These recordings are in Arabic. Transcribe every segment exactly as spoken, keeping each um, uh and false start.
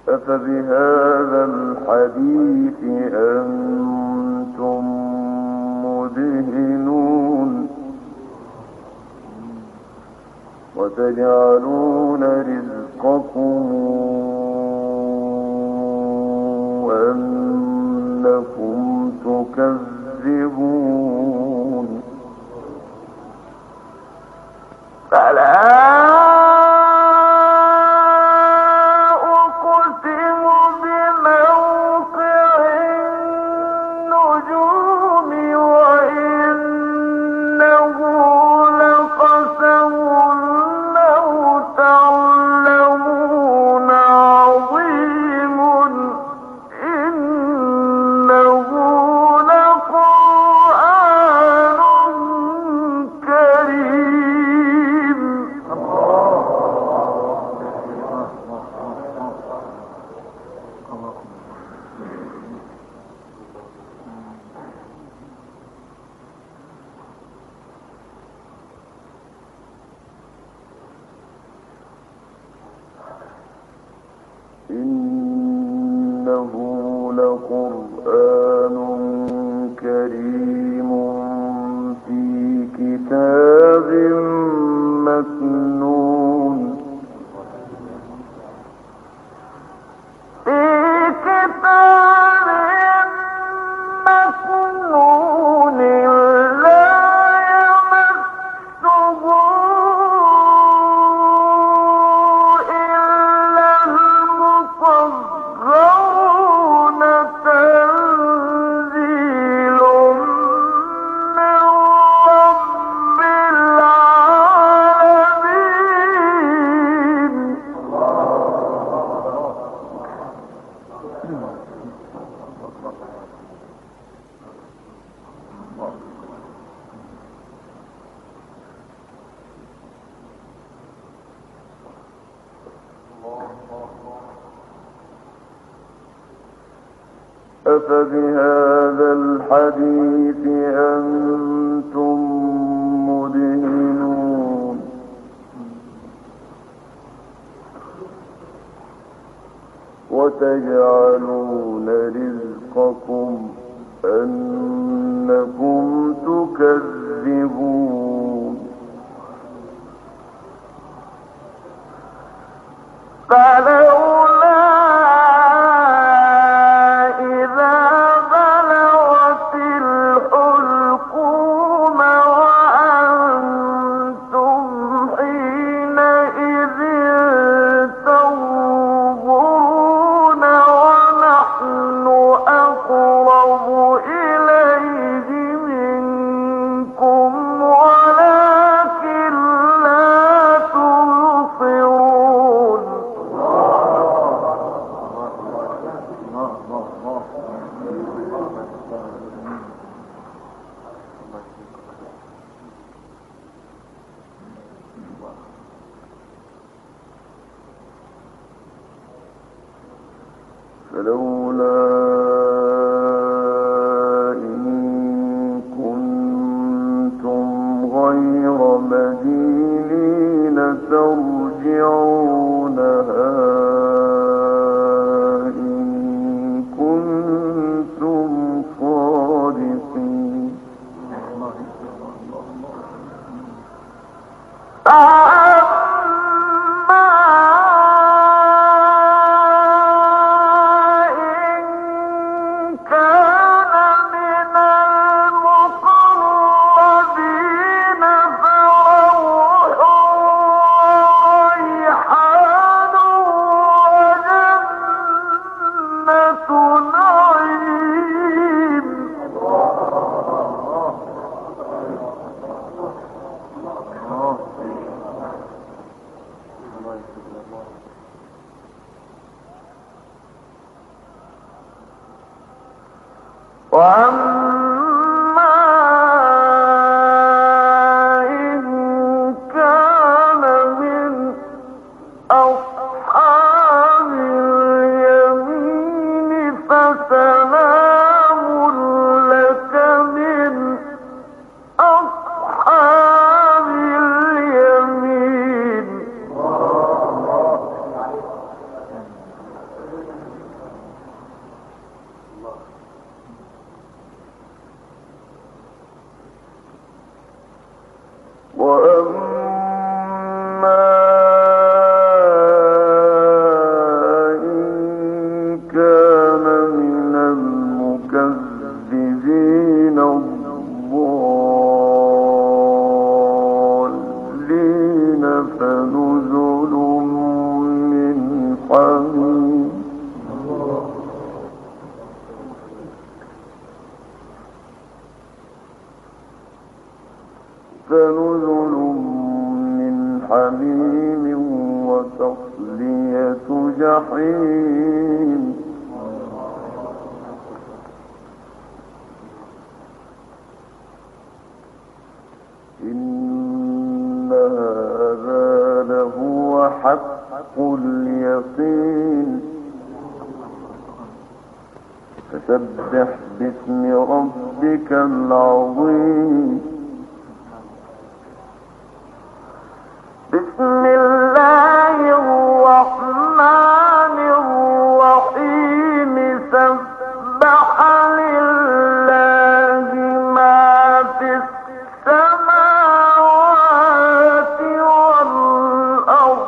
أفبهذا الحديث أنتم مدهنون وتجعلون رزقكم أنكم تكذبون فلا إنه لقرآن كريم في كتاب مكنون في كتاب مكنون لا يمسه أفبهذا الحديث أنتم مدهنون وتجعلون رزقكم أنكم تكذبون فلولا فلولا إن كنتم غير مدينين ترجعونها إن كنتم صادقين وأما إن كان من أصحاب اليمين فسلام لك من أصحاب اليمين الجحيم إن هذا لهو حق اليقين فسبح باسم ربك العظيم بسم الله الرحمن الرحيم سبح لله ما في السماوات والأرض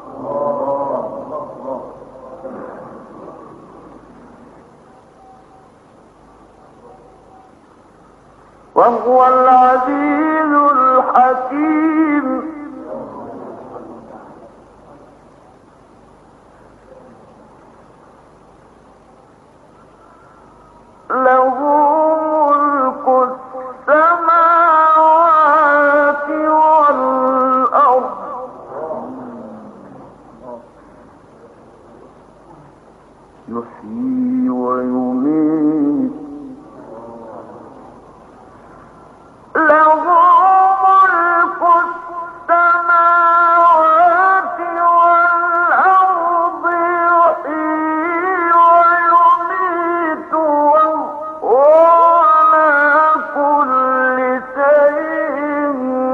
وهو العزيز الحكيم له ملك السماوات والأرض يحيي ويميت له ملك السماوات والأرض يحيي ويميت وهو على كل شيء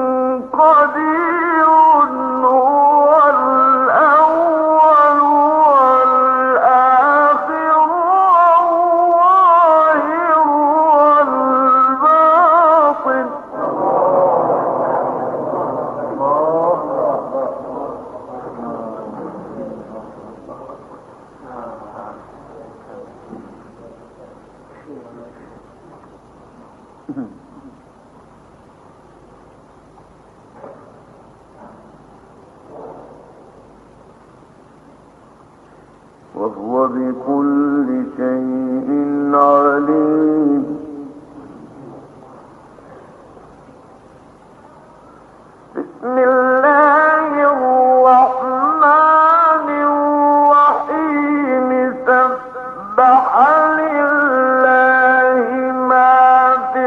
قدير هو الأول والآخر والظاهر والباطن وهو بكل شيء عليم بسم الله الرحمن الرحيم سبح لله ما في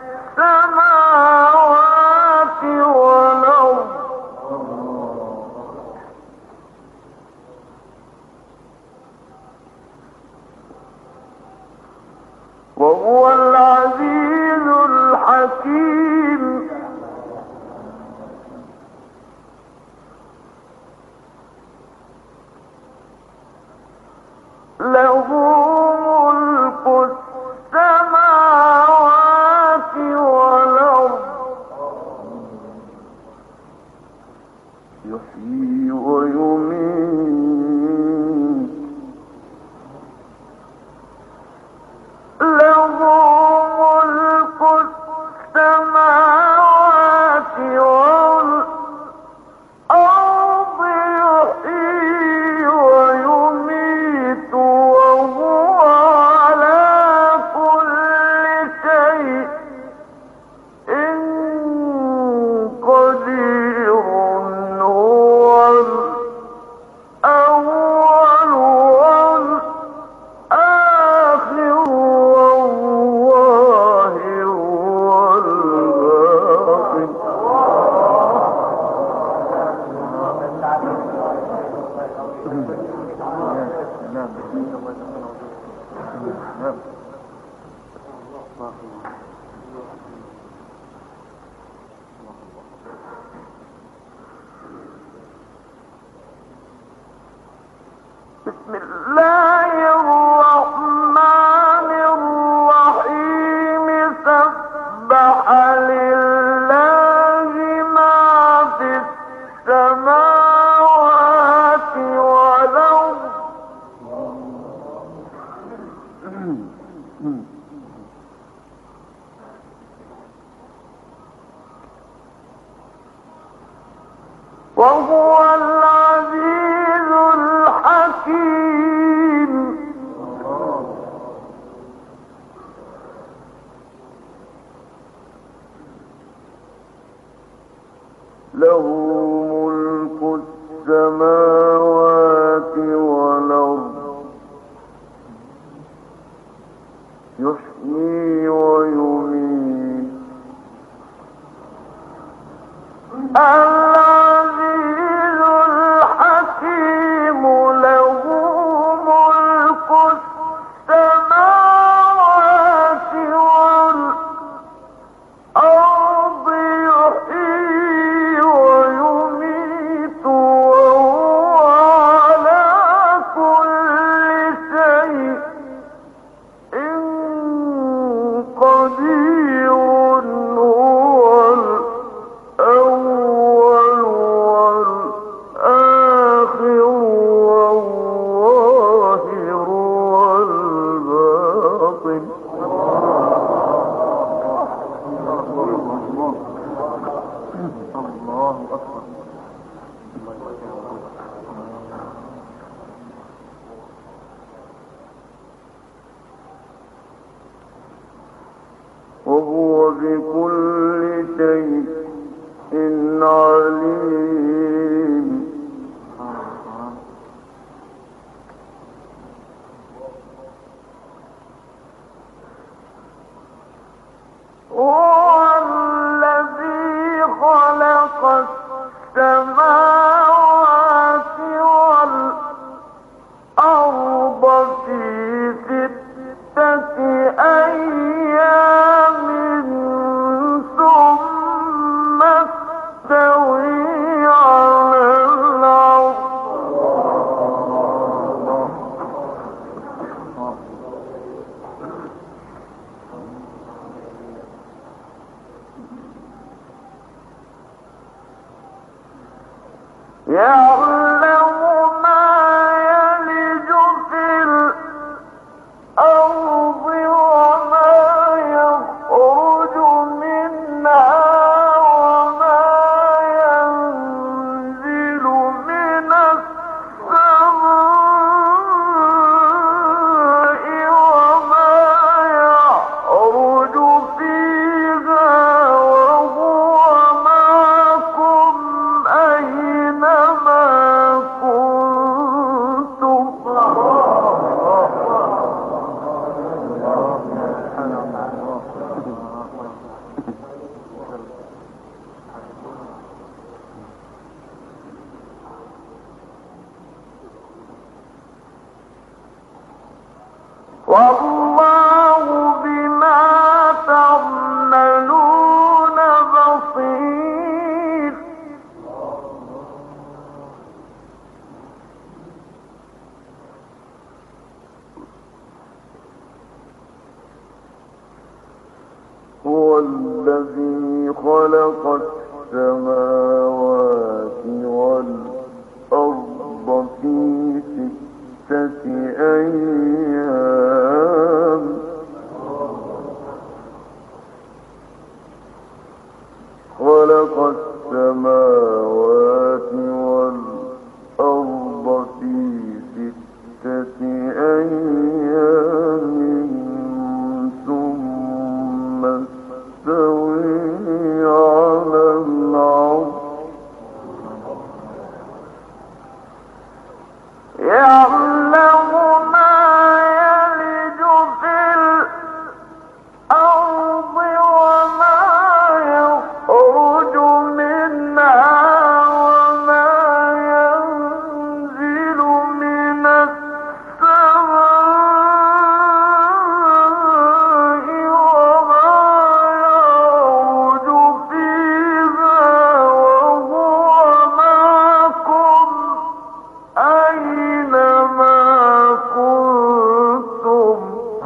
السماوات والأرض وهو العزيز الحكيم له ملك السماوات والأرض يحيي ويميت له ملك السماوات والأرض يحيي ويميت وهو على كل شيء قدير هو الأول والآخر والظاهر والباطن بسم الله الرحمن الرحيم سبح لله ما في السماوات والأرض وهو العزيز الحكيم له ملك السماوات والأرض والأرض يحيي ويميت العزيز الحكيم له ملك السماوات والأرض يحيي ويميت وهو على كل شيء قدير هو الأول والآخر والظاهر والباطن الله أكبر وهو بكل شيء عليم هو الذي خلق السماوات والأرض في ستة أيام ثم استوى على العرش يعلم ما يلج في الأرض وما يخرج منها وما ينزل من السماء وما يعرج فيها وهو معكم أينما كنتم والله بما تعملون بصير هو الذي خلق السماوات والأرض في ستة أيام خلق السماوات والأرض في ستة أيام ثم استوى على العرش يعلم ما يلج في الأرض وما يخرج منها وما ينزل من السماء وما يعرج فيها وهو معكم أينما كنتم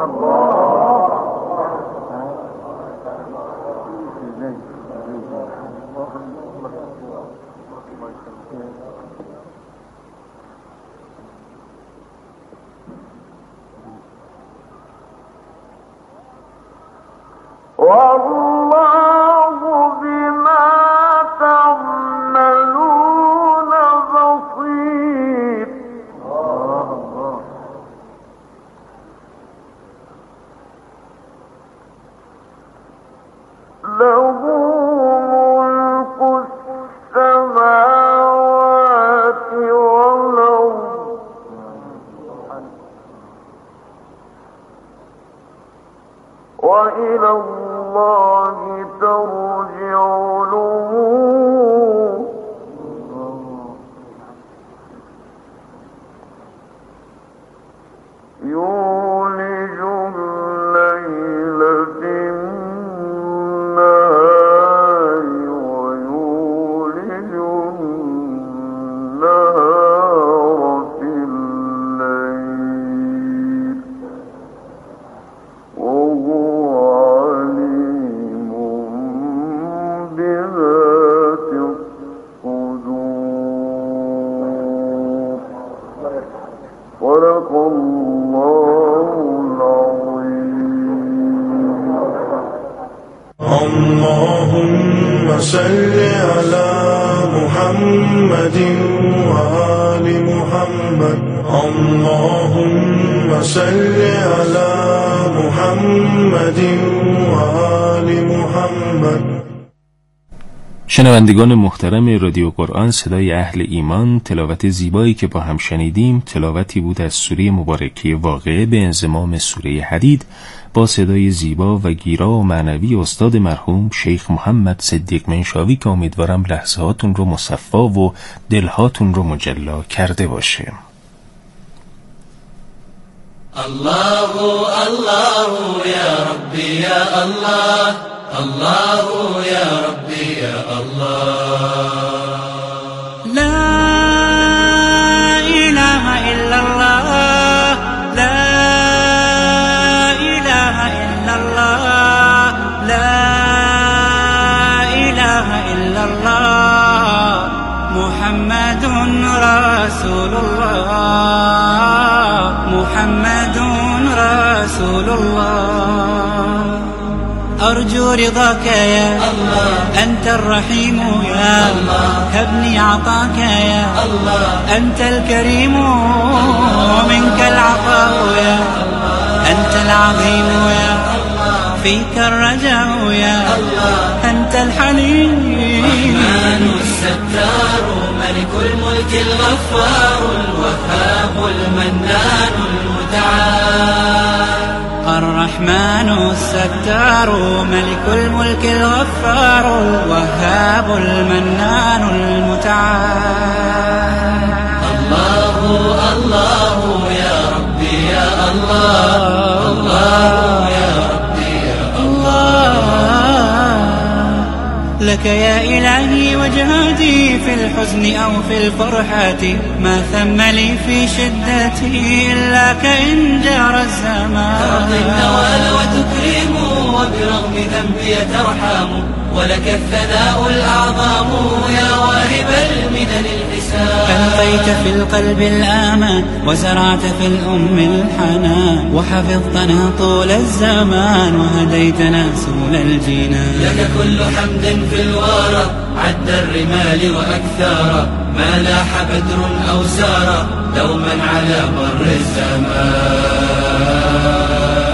والله بما تعملون بصير له ملك السماوات والأرض وإلى الله ترجع الأمور يولج الليل في النهار ويولج النهار في الليل وهو عليم بذات الصدور. صدق الله العظيم. اللهم صل على محمد وآل محمد. اللهم صل على محمد وآل محمد. شنوندگان محترم رادیو قرآن صدای اهل ایمان، تلاوت زیبایی که با هم شنیدیم تلاوتی بود از سوره مبارکه واقعه به انضمام سوره حدید با صدای زیبا و گیرا و معنوی استاد مرحوم شیخ محمد صدیق منشاوی که امیدوارم لحظهاتون رو مصفا و دلهاتون رو مجلا کرده باشه. الله الله يا ربي يا الله الله يا ربي يا الله لا إله إلا الله لا إله إلا الله لا إله إلا الله محمد رسول الله محمد رسول الله أرجو رضاك يا الله أنت الرحيم يا الله هبني عطاك يا الله أنت الكريم ومنك العطاء يا الله أنت العظيم يا الله فيك الرجاء يا الله أنت الحليم الرحمن الستار ملك الملك الغفار الوهاب المنان المتعال الرحمن الستار ملك الملك الغفار الوهاب المنان المتعال الله الله يا ربي يا الله الله يا ربي يا الله لك يا إلهي وجهادي في الحزن أو في الفرحة ما ثم لي في شدتي إلا كإن جار الزمان تعطي النوال وتكرم وبرغم ذنبي ترحم ولك الثناء الأعظم يا واهب المنن الحسان ألقيت في القلب الآمان وزرعت في الأم الحنان وحفظتنا طول الزمان وهديتنا سبل الجنان لك كل حمد في الورى عد الرمال وأكثارا ما لاح بدر أو سارا دوما على مر الزمان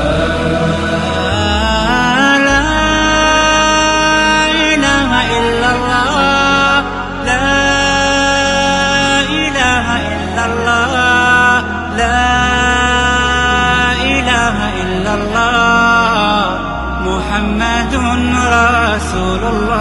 محمد رسول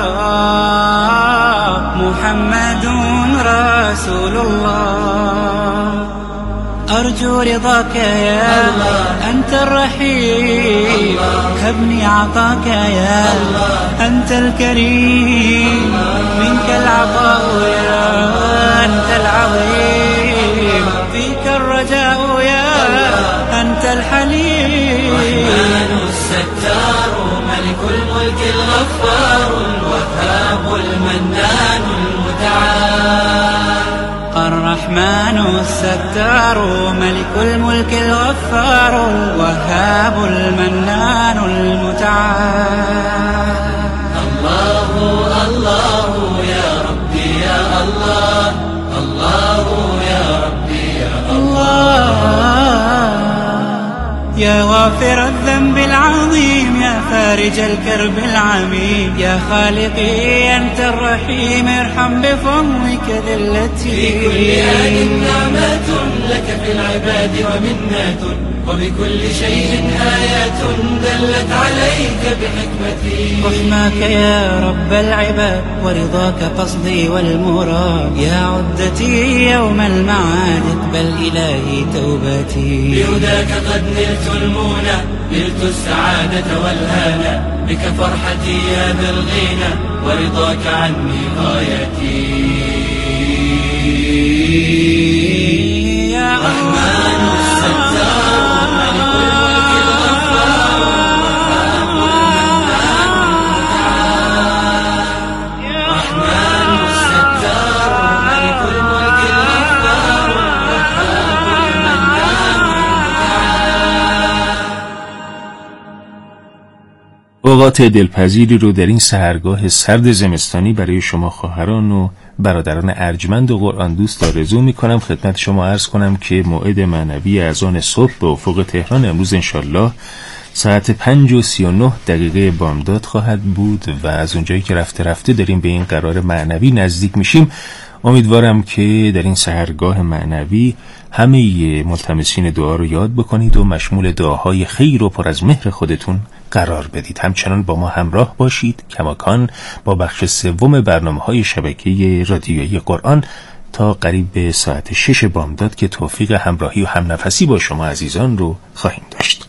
الله محمد رسول الله أرجو رضاك يا الله أنت الرحيم هبني عطاك يا الله أنت الكريم منك العطاء يا أنت العظيم فيك الرجاء يا أنت الحليم الرحمن الستار ملك الملك الغفار الوهاب المنان المتعال الرحمن الستار ملك الملك الغفار الوهاب المنان المتعال الله الله يا ربي يا الله الله يا ربي يا الله يا غافر الذنب العظيم يا فارج الكرب العميم يا خالقي أنت الرحيم ارحم بفضلك ذلتي في كل آن نعمة لك في العباد ومنات، وبكل شيء آيات دلت عليك بحكمتي. رحماك يا رب العباد ورضاك قصدي والمراد، يا عدتي يوم المعاد اقبل إلهي توبتي. بهداك قد نلت المنى، نلت السعادة والهنا، بك فرحتي يا ذا الغنى، ورضاك عني غايتي. يا رحمن الستار ملك الملك الغفار، رحمن الستار ملك الملك الغفار، وهاب المنان المتعال. اوقات دلپذیری رو در این سحرگاه سرد زمستانی برای شما خواهران و برادران ارجمند و قرآن دوست آرزو میکنم. خدمت شما عرض کنم که موعد معنوی اذان صبح به افق تهران امروز انشالله ساعت پنج و سی و نه دقیقه بامداد خواهد بود و از اونجایی که رفته رفته داریم به این قرار معنوی نزدیک میشیم، امیدوارم که در این سحرگاه معنوی همه ملتمسین دعا رو یاد بکنید و مشمول دعاهای خیر و پر از مهر خودتون قرار بدید. همچنان با ما همراه باشید کماکان با بخش سوم برنامه‌های شبکه رادیویی قرآن تا قریب به ساعت شش بامداد که توفیق همراهی و همنفسی با شما عزیزان رو خواهیم داشت.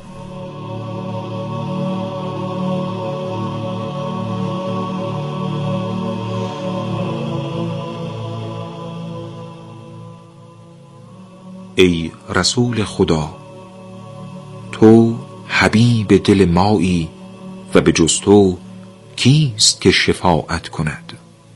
ای رسول خدا، تو حبیب دل مایی و به جز تو کیست که شفاعت کند؟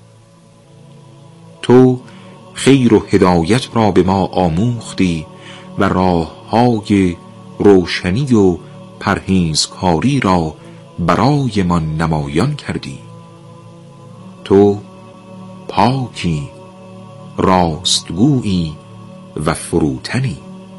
تو خیر و هدایت را به ما آموختی و راههای روشنی و پرهیزکاری را برای ما نمایان کردی. تو پاکی، راستگویی و فروتنی.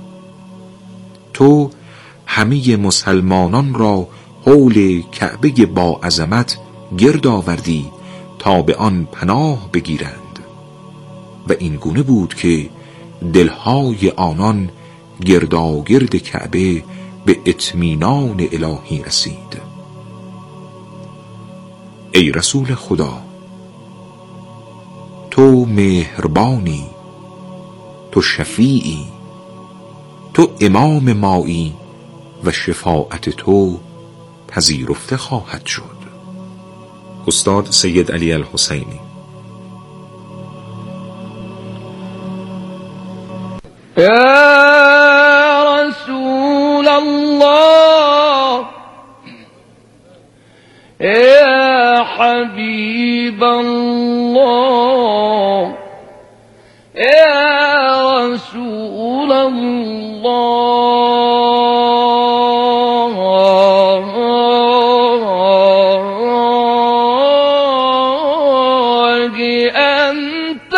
تو همه مسلمانان را حول کعبه با عظمت گرد آوردی تا به آن پناه بگیرند و این گونه بود که دلهای آنان گرداگرد کعبه به اطمینان الهی رسید. ای رسول خدا، تو مهربانی، تو شفیعی، تو امام مایی و شفاعت تو پذیرفته خواهد شد. استاد سید علی الحسینی. یا رسول الله، یا حبیب الله، یا رسول الله، أنت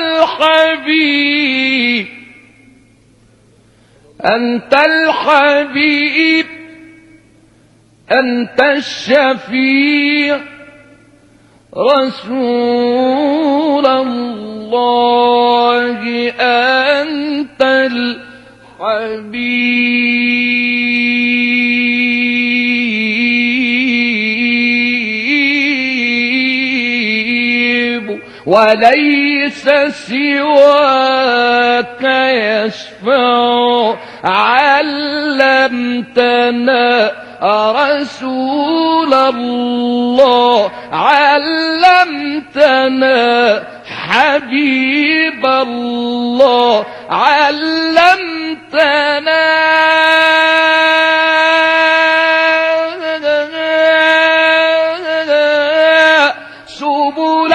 الحبيب، أنت الحبيب، أنت الشفيع، رسول الله، أنت الحبيب، وليس سواك يشفع، علمتنا رسول الله، علمتنا حبيب الله، علمتنا سبل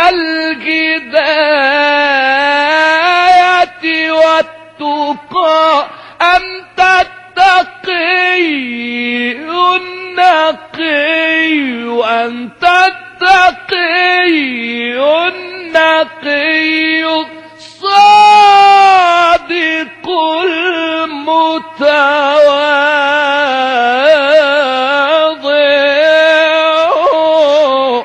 الهداية والتقى، أنت التقي النقي، أنت التقي النقي الصادق المتواضع،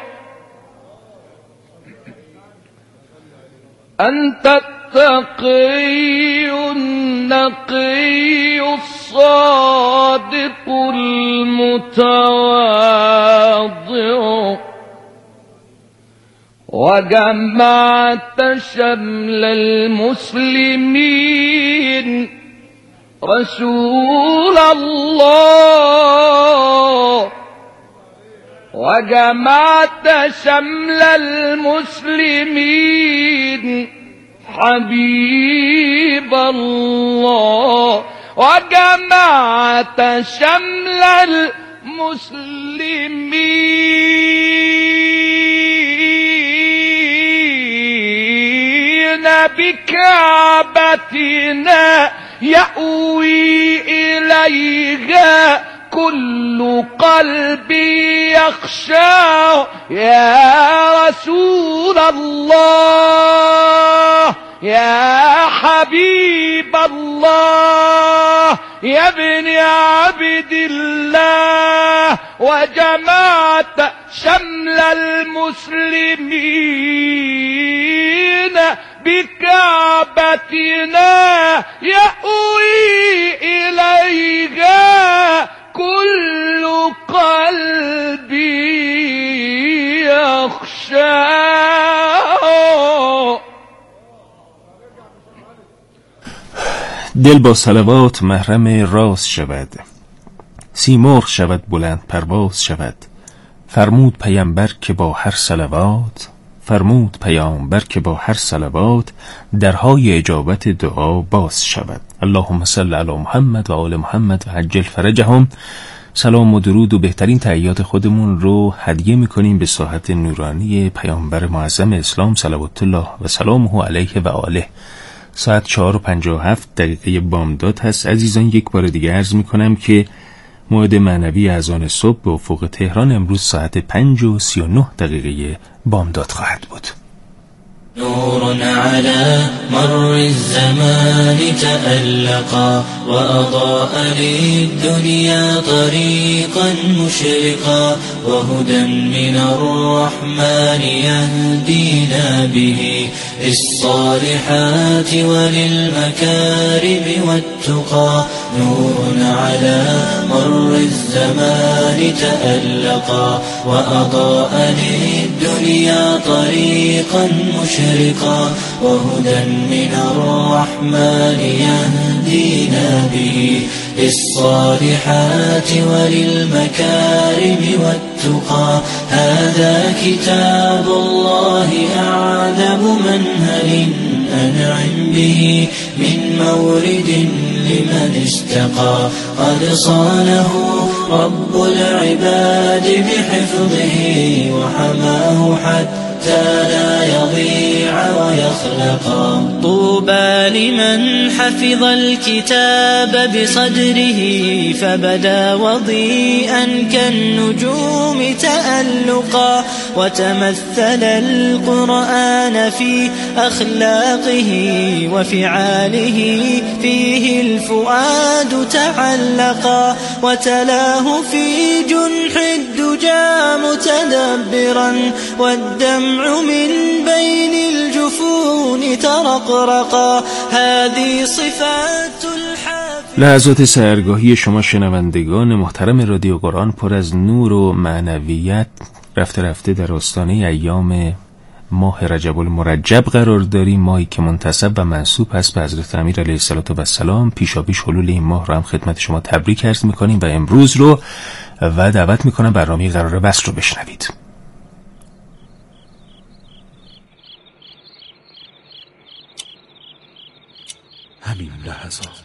أنت التقي النقي النقي الصادق المتواضع وجمعت شمل المسلمين رسول الله وجمعت شمل المسلمين حبيب الله وجمعت شمل المسلمين بكعبتنا يأوي إليها كل قلبي يخشى يا رسول الله يا حبيب الله يا ابن عبد الله وجمعت شمل المسلمين بكعبتنا يأوي إليها كل قلبي يخشى. دل با صلوات محرم راز شود، سیمرغ شود بلند پرواز شود. فرمود پیامبر که با هر صلوات فرمود پیامبر که با هر صلوات درهای اجابت دعا باز شود. اللهم صل علی محمد و آل محمد و عجل فرجهم. سلام و درود و بهترین تحیات خودمون رو هدیه میکنیم به ساحت نورانی پیامبر معظم اسلام صلوات الله و سلامه علیه و آله. ساعت چهار و پنجاه و هفت دقیقه بامداد هست. عزیزان یک بار دیگه عرض میکنم که موعد معنوی اذان صبح به افق تهران امروز ساعت پنج و سی و نه دقیقه بامداد خواهد بود. نور على مر الزمان تألقا وأضاء للدنيا طريقا مشرقا وهدى من الرحمن يهدينا به للصالحات وللمكارم والتقى. نور على مر الزمان تألقا وأضاء للدنيا طريقا مشرقا وهدى من الرحمن يهدينا به للصالحات وللمكارم والتقى. هذا كتاب الله أعذب منهل أنعم به من مورد لمن استقى. قد صانه رب العباد بحفظه وحماه حتى لا يضيع ويخلقا. طوبى لمن حفظ الكتاب بصدره فبدا وضيئا كالنجوم تألقا وتمثل القرآن في أخلاقه وفعاله فيه الفؤاد تعلقا وتلاه في جنح الدجى متدبرا والدمع من بين الجفون ترقرقا. هذه صفات الحافظ. لحظات سحرگاهی شما شنوندگان محترم رادیو قرآن پر از نور و معنویت رفته رفته در آستانه ایام ماه رجب المرجب قرار داریم. ماهی که منتسب و منسوب هست به حضرت امیر علیه السلام. پیشاپیش حلول این ماه رو هم خدمت شما تبریک عرض میکنیم و امروز رو و دعوت میکنم برنامه قرار وصل رو بشنوید. همین لحظات